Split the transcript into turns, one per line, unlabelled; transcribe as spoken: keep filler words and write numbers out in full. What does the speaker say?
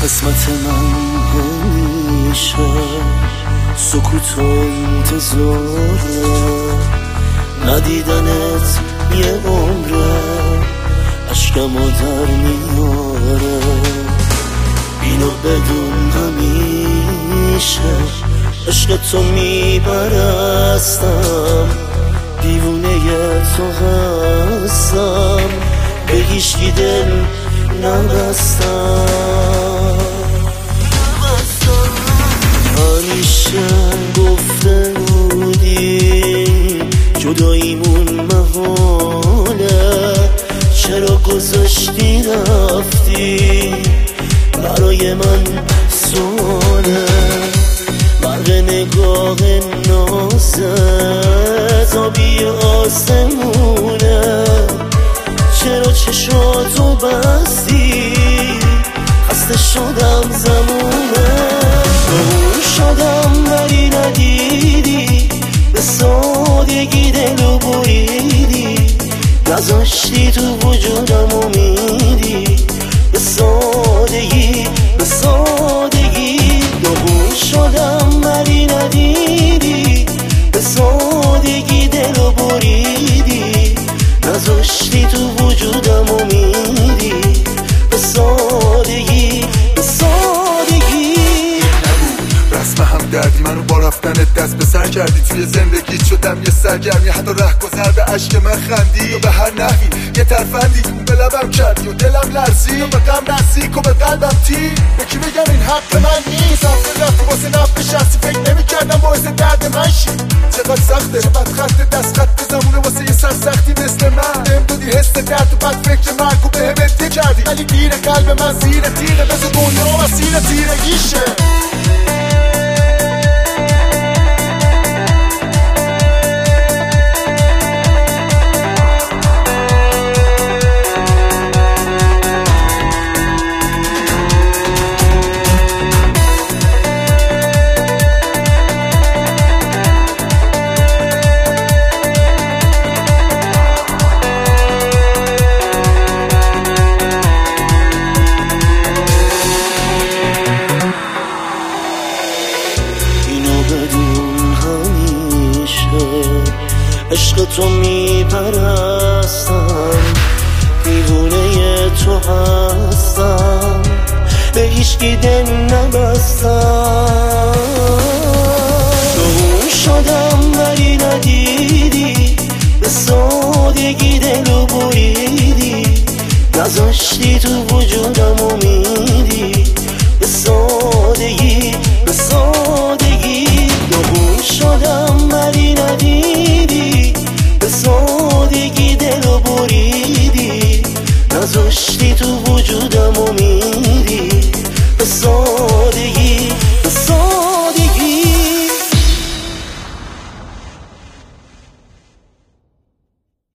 قسمت من همیشه سکوت و انتظاره، ندیدنت یه عمره عشقمو در میاره. اینو بدون همیشه عشق تو میپرستم، دیوونه تو هستم، به هیچکی دل نبستم. همیشه گفته بودی جداییمون محاله، چرا گذاشتی رفتی برای من سواله. برق نگاه نازت آبی آسمونه، چرا چشاتو بستی خسته شدم زمونه. دور شدم ولی ندیدی، به سادگی دلو بریدی، نذاشتی تو وجودم امیدی، به سادگی به سادگی. دور شدم ولی ندیدی، به سادگی دلو بریدی، نذاشتی تو وجودم امیدی، به سادگی به سادگی.
رسم هم دردی منو با رفتنت دست به سر کردی، توی زندگی شدم یه سرگرمی، حتی ره گذر به عشق من خندی و به هر نحوی یه ترفندی اون به لبم کردی و دلم لرزی و به غم نزدیک و به قلبم تیر. به کی بگم این حق من نیست، رفت رفت واسه نفع شخصی فکر نمی کردم باعث درد من شی. چقدر سخته چقدر خط دست خط زمونه واسه یه سرسختی مثل من، نمیدونی حس درد و بد فکر مرگ و به همت یه کردی، ولی دیر قلب من زیر تیره، مثل دنیا مسیر تیرگیشه.
عشق تو میپرستم، دیوونه تو هستم، به هیچکی دل نبستم. دور شدم ولی ندیدی، به سادگی دلو بریدی، نذاشتی تو وجودم امید.